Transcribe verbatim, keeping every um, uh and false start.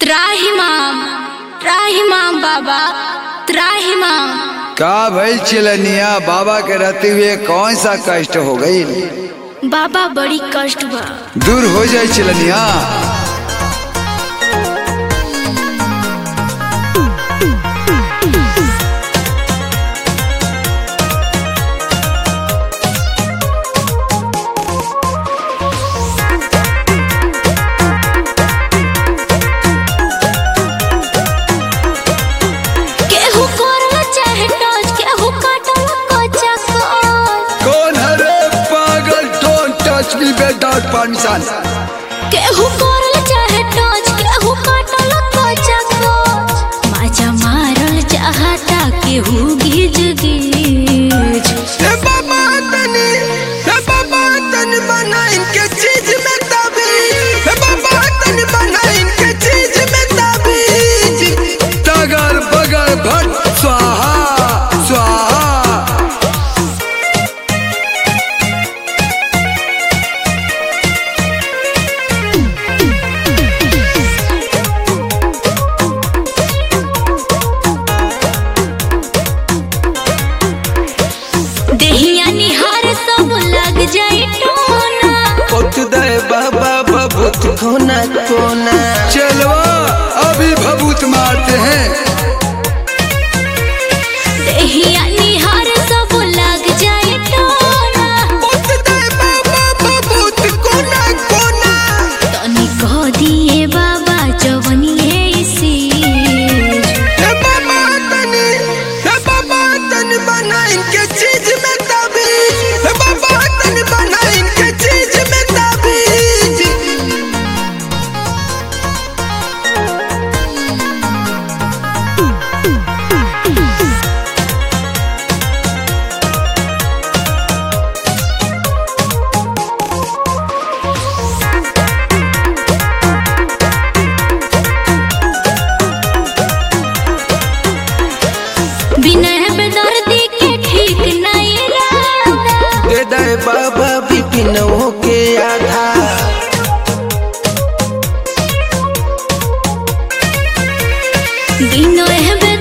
त्राहिमाम त्राहिमाम बाबा त्राहिमाम। का भइल चिलनिया? बाबा के रहते हुए कौन सा कष्ट हो गई? बाबा बड़ी कष्ट बा। दूर हो जाए चिलनिया। परमिशन केहू करल चाहे टच केहू काटल कोचा कोच माजा मारल चाहता केहू गिज गिज। हे बाबा तनी हे बाबा तनी बना इनके चीज में ताबीज। हे बाबा तनी बना इनके चीज में ताबीज। तगर बगर भट स्वाहा स्वाहा। बाबा भभूत कोना कोना चलवा अभी भभूत मारते हैं। देहिया निहार सब लग जाए टोना। बाबा भभूत कोना कोना तनी कह दिए बाबा जवनिए इसी। हे बाबा तनी हे बाबा तनी बना इनके चीज में ताबीज। हे बाबा तनी बना इनके चीज में बाबा विपिनों के आधा बिनो